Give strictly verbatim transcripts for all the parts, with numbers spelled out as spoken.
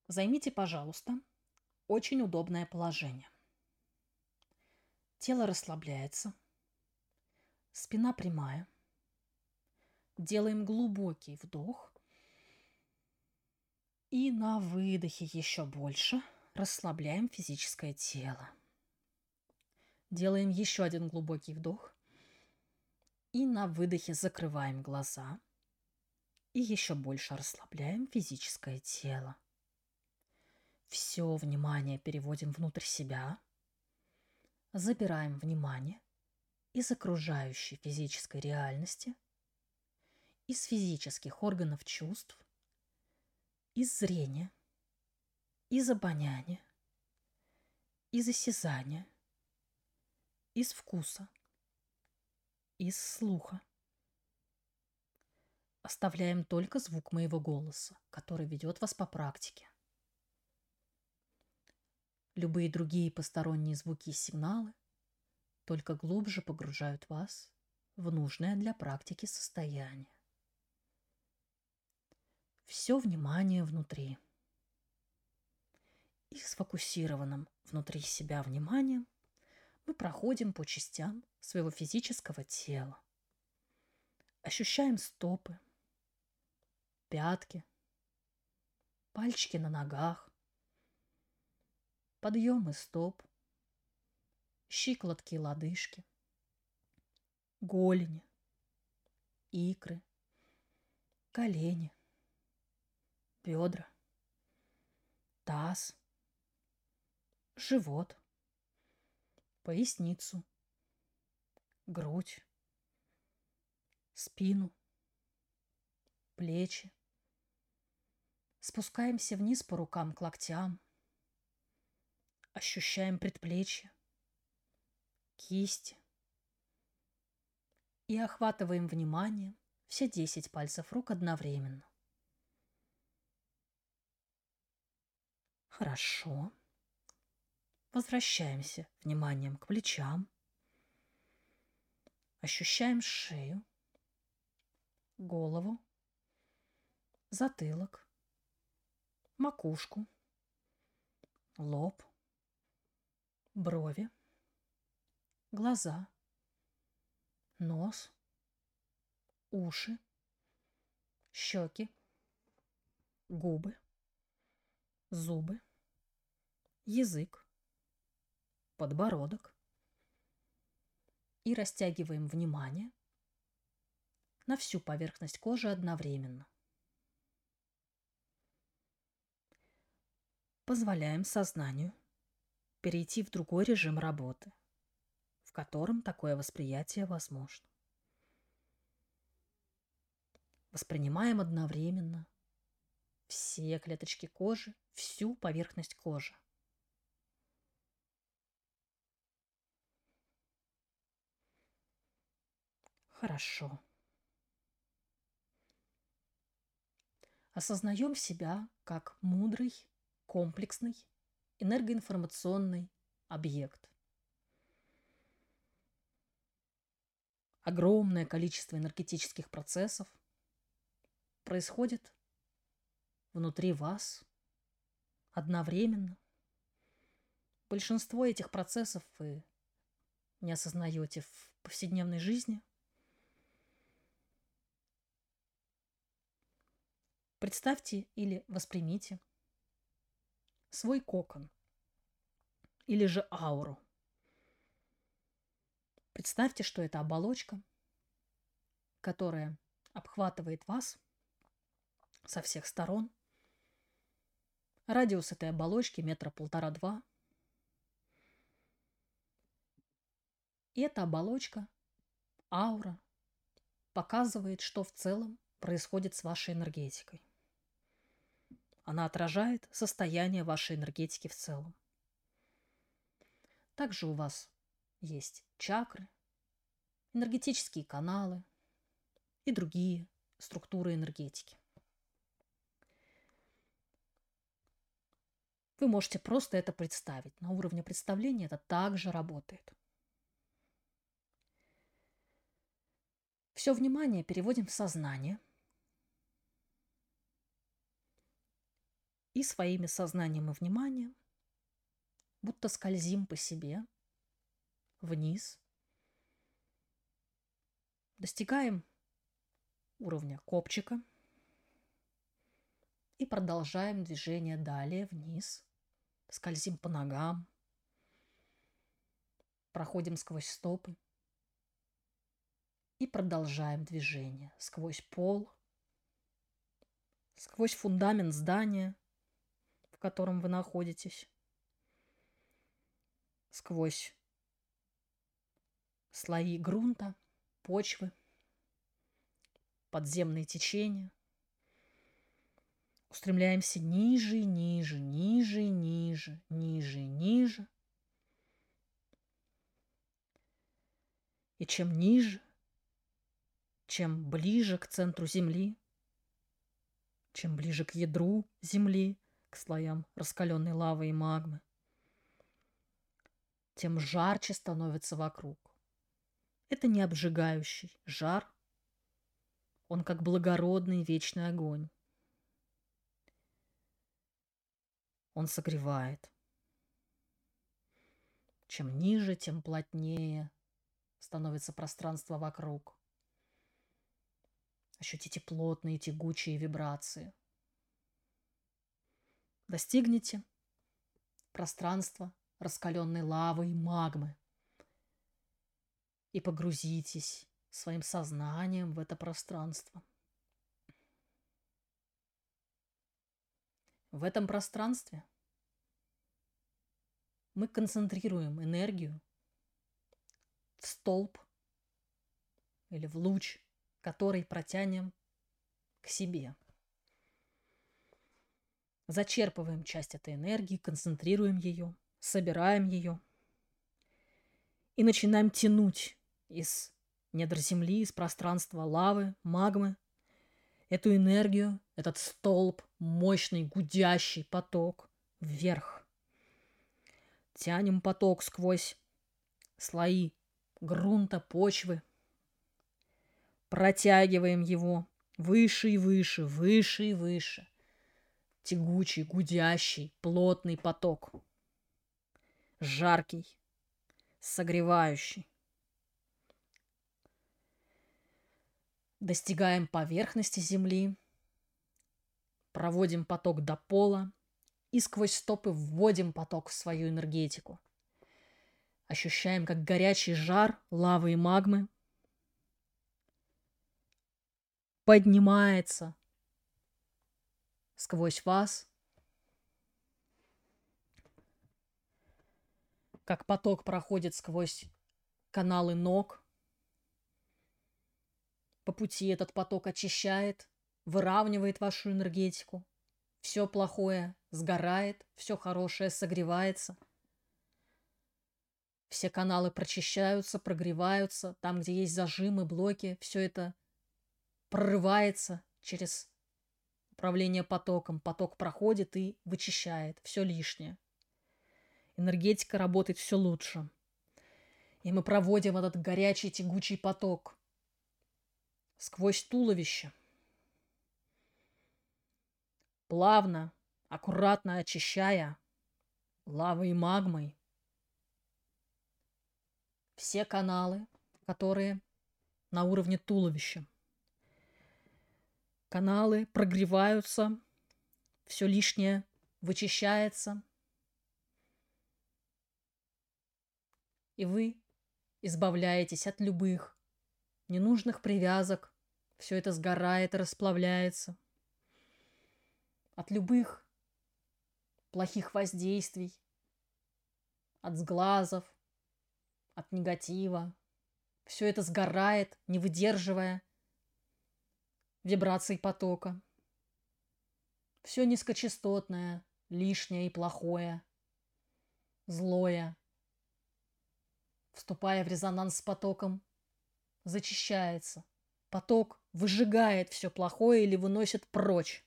Займите, пожалуйста, очень удобное положение. Тело расслабляется, спина прямая. Делаем глубокий вдох. И на выдохе еще больше расслабляем физическое тело. Делаем еще один глубокий вдох. И на выдохе закрываем глаза. И еще больше расслабляем физическое тело. Все внимание переводим внутрь себя. Забираем внимание из окружающей физической реальности, из физических органов чувств, из зрения, из обоняния, из осязания, из вкуса, из слуха. Оставляем только звук моего голоса, который ведет вас по практике. Любые другие посторонние звуки и сигналы только глубже погружают вас в нужное для практики состояние. Все внимание внутри. И сфокусированным внутри себя вниманием мы проходим по частям своего физического тела. Ощущаем стопы, пятки, пальчики на ногах, подъемы стоп, щиколотки и лодыжки, голени, икры, колени, бедра, таз, живот, поясницу, грудь, спину, плечи. Спускаемся вниз по рукам к локтям. Ощущаем предплечье, кисти. И охватываем вниманием все десять пальцев рук одновременно. Хорошо. Возвращаемся вниманием к плечам. Ощущаем шею, голову, затылок, макушку, лоб, брови, глаза, нос, уши, щеки, губы, зубы, язык, подбородок. И растягиваем внимание на всю поверхность кожи одновременно. Позволяем сознанию перейти в другой режим работы, в котором такое восприятие возможно. Воспринимаем одновременно все клеточки кожи, всю поверхность кожи. Хорошо. Осознаем себя как мудрый, комплексный, энергоинформационный объект. Огромное количество энергетических процессов происходит внутри вас одновременно. Большинство этих процессов вы не осознаете в повседневной жизни. Представьте или воспримите свой кокон или же ауру. Представьте, что это оболочка, которая обхватывает вас со всех сторон. Радиус этой оболочки метра полтора-два. И эта оболочка, аура, показывает, что в целом происходит с вашей энергетикой. Она отражает состояние вашей энергетики в целом. Также у вас есть чакры, энергетические каналы и другие структуры энергетики. Вы можете просто это представить. На уровне представления это также работает. Все внимание переводим в сознание. И своими сознанием и вниманием будто скользим по себе вниз, достигаем уровня копчика и продолжаем движение далее вниз, скользим по ногам, проходим сквозь стопы и продолжаем движение сквозь пол, сквозь фундамент здания, в котором вы находитесь, сквозь слои грунта, почвы, подземные течения. Устремляемся ниже и ниже, ниже и ниже, ниже и ниже. И чем ниже, чем ближе к центру Земли, чем ближе к ядру Земли, к слоям раскаленной лавы и магмы, тем жарче становится вокруг. Это не обжигающий жар, он как благородный вечный огонь. Он согревает. Чем ниже, тем плотнее становится пространство вокруг. Ощутите плотные тягучие вибрации. Достигните пространства раскаленной лавы и магмы и погрузитесь своим сознанием в это пространство. В этом пространстве мы концентрируем энергию в столб или в луч, который протянем к себе. Зачерпываем часть этой энергии, концентрируем ее, собираем ее и начинаем тянуть из недр Земли, из пространства лавы, магмы эту энергию, этот столб, мощный гудящий поток вверх. Тянем поток сквозь слои грунта, почвы, протягиваем его выше и выше, выше и выше. Тягучий, гудящий, плотный поток. Жаркий, согревающий. Достигаем поверхности Земли, проводим поток до пола и сквозь стопы вводим поток в свою энергетику. Ощущаем, как горячий жар лавы и магмы поднимается сквозь вас, как поток проходит сквозь каналы ног. По пути этот поток очищает, выравнивает вашу энергетику. Все плохое сгорает, все хорошее согревается. Все каналы прочищаются, прогреваются. Там, где есть зажимы, блоки, все это прорывается через управление потоком. Поток проходит и вычищает все лишнее. Энергетика работает все лучше. И мы проводим этот горячий тягучий поток сквозь туловище. Плавно, аккуратно очищая лавой и магмой все каналы, которые на уровне туловища. Каналы прогреваются, все лишнее вычищается. И вы избавляетесь от любых ненужных привязок. Все это сгорает и расплавляется. От любых плохих воздействий, от сглазов, от негатива. Все это сгорает, не выдерживая вибраций потока. Все низкочастотное, лишнее и плохое, злое, вступая в резонанс с потоком, зачищается. Поток выжигает все плохое или выносит прочь.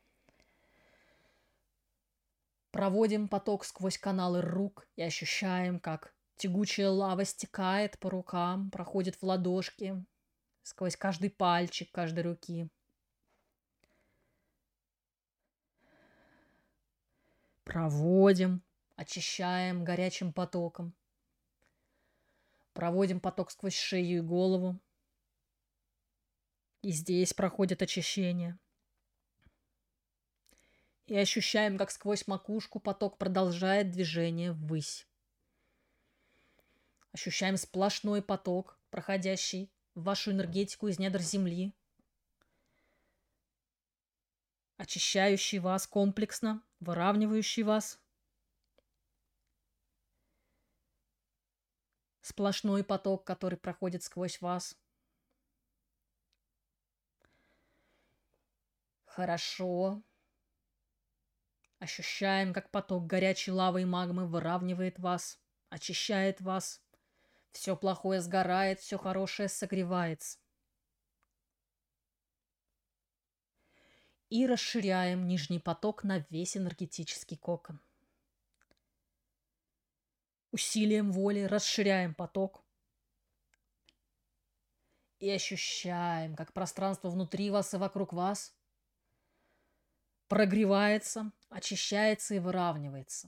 Проводим поток сквозь каналы рук и ощущаем, как тягучая лава стекает по рукам, проходит в ладошки, сквозь каждый пальчик каждой руки. Проводим, очищаем горячим потоком. Проводим поток сквозь шею и голову. И здесь проходит очищение. И ощущаем, как сквозь макушку поток продолжает движение ввысь. Ощущаем сплошной поток, проходящий в вашу энергетику из недр земли, очищающий вас комплексно, выравнивающий вас. Сплошной поток, который проходит сквозь вас. Хорошо. Ощущаем, как поток горячей лавы и магмы выравнивает вас, очищает вас. Все плохое сгорает, все хорошее согревается. И расширяем нижний поток на весь энергетический кокон. Усилием воли расширяем поток. И ощущаем, как пространство внутри вас и вокруг вас прогревается, очищается и выравнивается.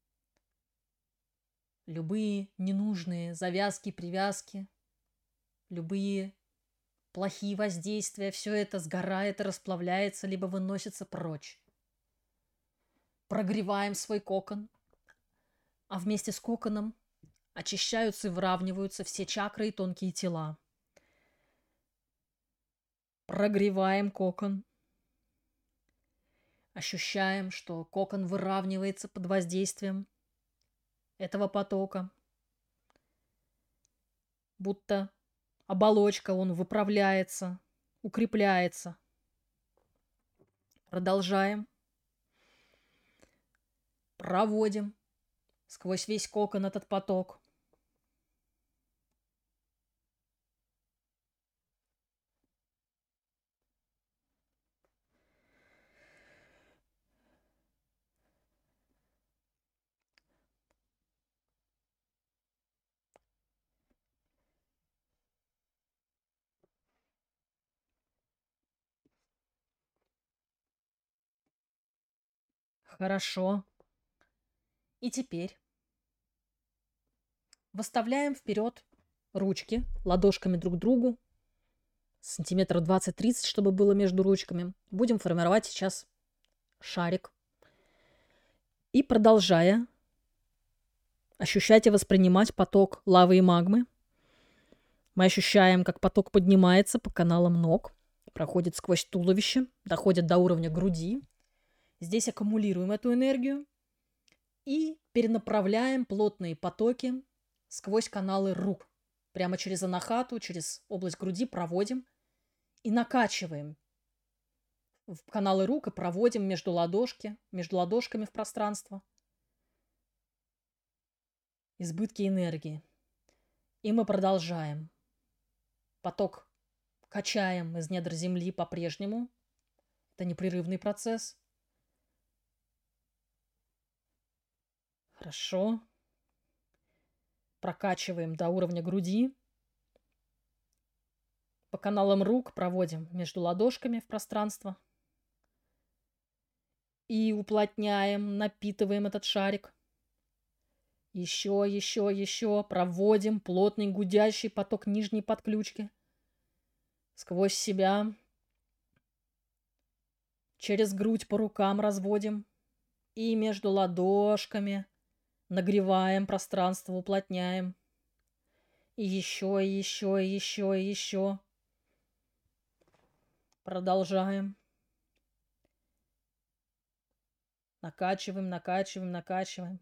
Любые ненужные завязки, привязки, любые плохие воздействия, все это сгорает и расплавляется, либо выносится прочь. Прогреваем свой кокон, а вместе с коконом очищаются и выравниваются все чакры и тонкие тела. Прогреваем кокон. Ощущаем, что кокон выравнивается под воздействием этого потока. Будто оболочка, он выправляется, укрепляется. Продолжаем. Проводим сквозь весь кокон этот поток. Хорошо. И теперь выставляем вперед ручки ладошками друг к другу, сантиметров двадцать-тридцать, чтобы было между ручками. Будем формировать сейчас шарик. И продолжая ощущать и воспринимать поток лавы и магмы, мы ощущаем, как поток поднимается по каналам ног, проходит сквозь туловище, доходит до уровня груди. Здесь аккумулируем эту энергию и перенаправляем плотные потоки сквозь каналы рук. Прямо через анахату, через область груди проводим и накачиваем в каналы рук и проводим между ладошки, между ладошками в пространство. Избытки энергии. И мы продолжаем. Поток качаем из недр земли по-прежнему. Это непрерывный процесс. Хорошо. Прокачиваем до уровня груди. По каналам рук проводим между ладошками в пространство. И уплотняем, напитываем этот шарик. Еще, еще, еще. Проводим плотный гудящий поток нижней подключки. Сквозь себя. Через грудь по рукам разводим. И между ладошками нагреваем пространство, уплотняем. И еще, и еще, и еще, и еще. Продолжаем. Накачиваем, накачиваем, накачиваем.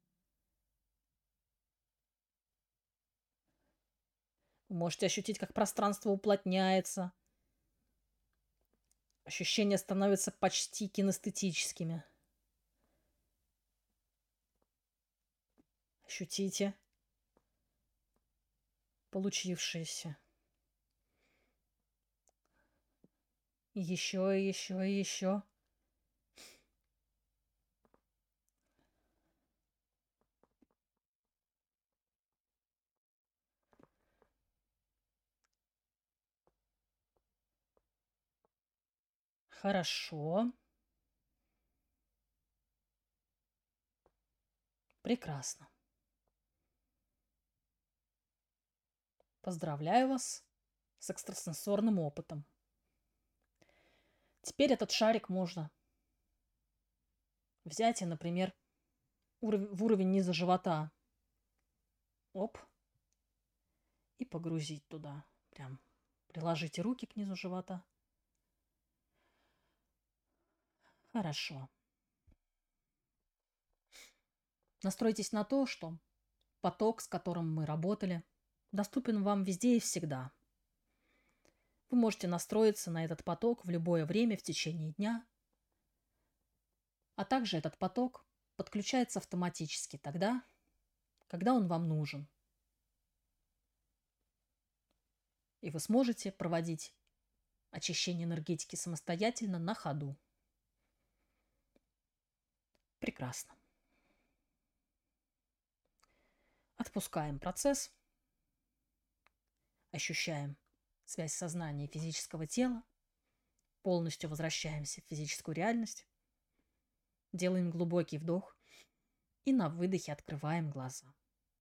Вы можете ощутить, как пространство уплотняется. Ощущения становятся почти кинестетическими. Ощутите получившееся. И еще, и еще, и еще. Хорошо. Прекрасно. Поздравляю вас с экстрасенсорным опытом. Теперь этот шарик можно взять и, например, уров- в уровень низа живота. Оп. И погрузить туда. Прям приложите руки к низу живота. Хорошо. Настройтесь на то, что поток, с которым мы работали, доступен вам везде и всегда. Вы можете настроиться на этот поток в любое время в течение дня, а также этот поток подключается автоматически тогда, когда он вам нужен. И вы сможете проводить очищение энергетики самостоятельно на ходу. Прекрасно. Отпускаем процесс, ощущаем связь сознания и физического тела, полностью возвращаемся в физическую реальность, делаем глубокий вдох и на выдохе открываем глаза.